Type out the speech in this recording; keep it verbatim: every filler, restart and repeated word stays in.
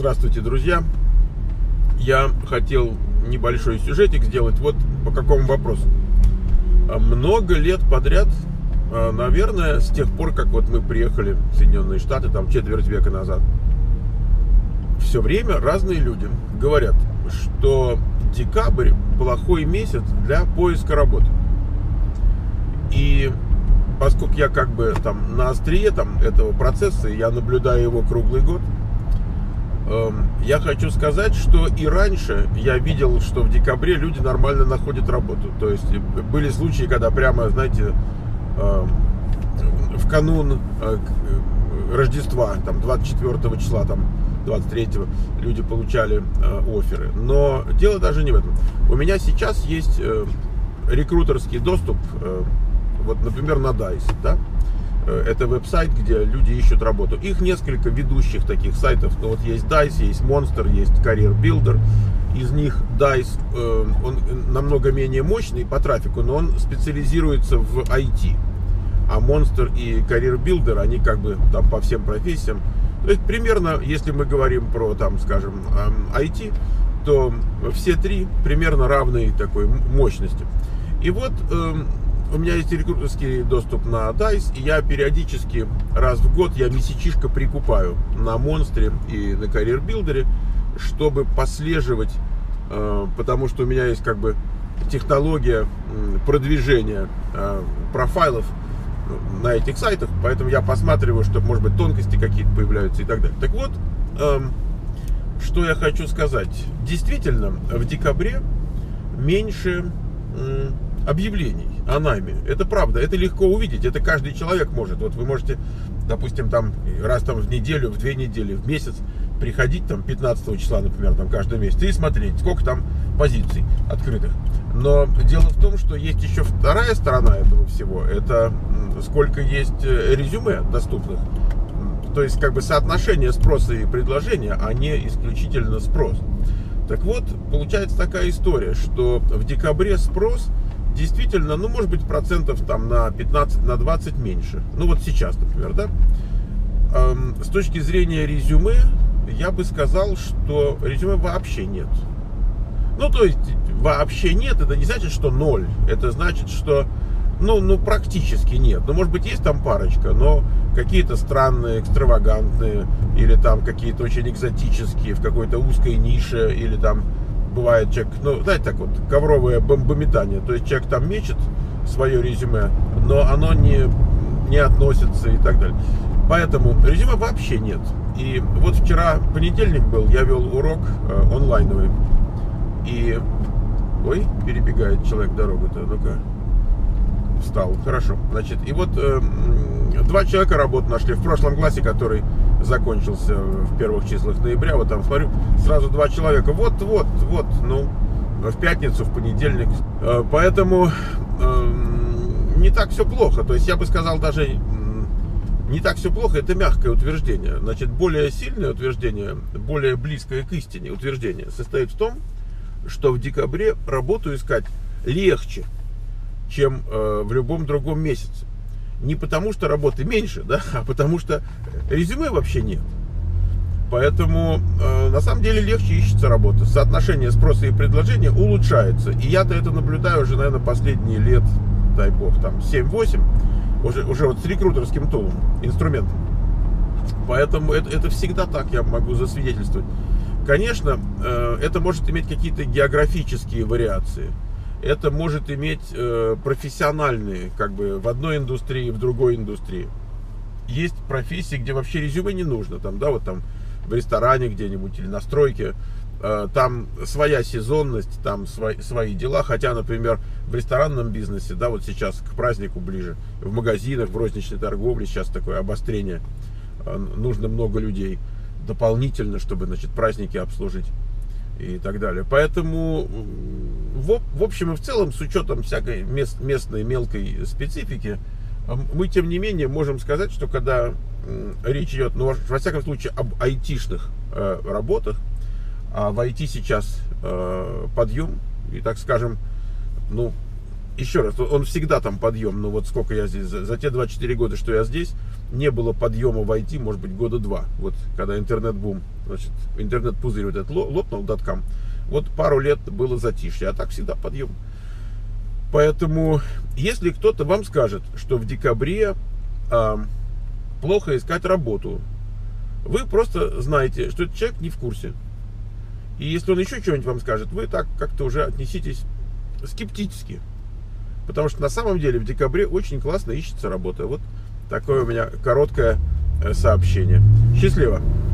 Здравствуйте, друзья! Я хотел небольшой сюжетик сделать вот по какому вопросу. Много лет подряд, наверное, с тех пор, как вот мы приехали в Соединенные Штаты, там четверть века назад, все время разные люди говорят, что декабрь плохой месяц для поиска работы. И поскольку я как бы там на острие там, этого процесса, я наблюдаю его круглый год, я хочу сказать, что и раньше я видел, что в декабре люди нормально находят работу. То есть были случаи, когда прямо, знаете, в канун Рождества, там двадцать четвёртого числа, там двадцать третьего, люди получали офферы. Но дело даже не в этом. У меня сейчас есть рекрутерский доступ, вот, например, на дайс, да? Это веб-сайт, где люди ищут работу. Их несколько ведущих таких сайтов. Ну, вот есть дайс, есть Monster, есть Career Builder. Из них дайс, э, он намного менее мощный по трафику, но он специализируется в ай ти. А Monster и Career Builder, они как бы там по всем профессиям. То есть примерно, если мы говорим про, там, скажем, ай ти, то все три примерно равной такой мощности. И вот э, у меня есть рекрутерский доступ на дайс, и я периодически, раз в год, я месячишко прикупаю на Monster и на Career Builder, чтобы послеживать, э, потому что у меня есть как бы технология продвижения э, профайлов на этих сайтах, поэтому я посматриваю, что, может быть, тонкости какие-то появляются и так далее. Так вот, э, что я хочу сказать. Действительно, в декабре меньше э, объявлений о найме. Это правда, это легко увидеть, это каждый человек может. Вот вы можете, допустим, там раз там в неделю, в две недели, в месяц приходить там пятнадцатого числа, например, там каждый месяц и смотреть, сколько там позиций открытых. Но дело в том, что есть еще вторая сторона этого всего. Это сколько есть резюме доступных. То есть как бы соотношение спроса и предложения, а не исключительно спрос. Так вот, получается такая история, что в декабре спрос действительно, ну, может быть, процентов там на пятнадцать, на двадцать меньше. Ну, вот сейчас, например, да. Эм, с точки зрения резюме, я бы сказал, что резюме вообще нет. Ну, то есть, вообще нет, это не значит, что ноль. Это значит, что, ну, ну практически нет. Ну, может быть, есть там парочка, но какие-то странные, экстравагантные, или там какие-то очень экзотические, в какой-то узкой нише, или там бывает человек, ну, знаете, так вот, ковровое бомбометание. То есть человек там мечет свое резюме, но оно не, не относится и так далее. Поэтому резюме вообще нет. И вот вчера понедельник был, я вел урок э, онлайновый. И, ой, перебегает человек дорогу-то, ну-ка, встал, хорошо. Значит, и вот э, два человека работу нашли в прошлом классе, который закончился в первых числах ноября, вот там смотрю, сразу два человека, вот, вот, вот, ну, в пятницу, в понедельник. Э, поэтому э, не так все плохо, то есть я бы сказал даже, не так все плохо, это мягкое утверждение. Значит, более сильное утверждение, более близкое к истине утверждение состоит в том, что в декабре работу искать легче, чем э, в любом другом месяце. Не потому, что работы меньше, да, а потому что резюме вообще нет. Поэтому э, на самом деле легче ищется работа. Соотношение спроса и предложения улучшается. И я-то это наблюдаю уже, наверное, последние лет, дай бог, там семь-восемь, уже, уже вот с рекрутерским тулом, инструментом. Поэтому это, это всегда так, я могу засвидетельствовать. Конечно, это может иметь какие-то географические вариации. Это может иметь профессиональные, как бы в одной индустрии, в другой индустрии. Есть профессии, где вообще резюме не нужно. Там, да, вот там в ресторане где-нибудь или на стройке. Там своя сезонность, там свои, свои дела. Хотя, например, в ресторанном бизнесе, да, вот сейчас к празднику ближе, в магазинах, в розничной торговле сейчас такое обострение. Нужно много людей дополнительно, чтобы, значит, праздники обслужить и так далее. Поэтому, в, в общем и в целом, с учетом всякой мест, местной мелкой специфики, мы, тем не менее, можем сказать, что когда речь идет, ну, во всяком случае, об айтишных э, работах, а в ай ти сейчас э, подъем, и, так скажем, ну, еще раз, он всегда там подъем, но вот сколько я здесь, за, за те двадцать четыре года, что я здесь, не было подъема в ай ти, может быть, года два. Вот когда интернет-бум, значит, интернет-пузырь вот этот лопнул, доткам, вот пару лет было затишье, а так всегда подъем. Поэтому, если кто-то вам скажет, что в декабре э, плохо искать работу, вы просто знаете, что этот человек не в курсе. И если он еще что-нибудь вам скажет, вы так как-то уже отнеситесь скептически. Потому что на самом деле в декабре очень классно ищется работа. Вот такое у меня короткое сообщение. Счастливо!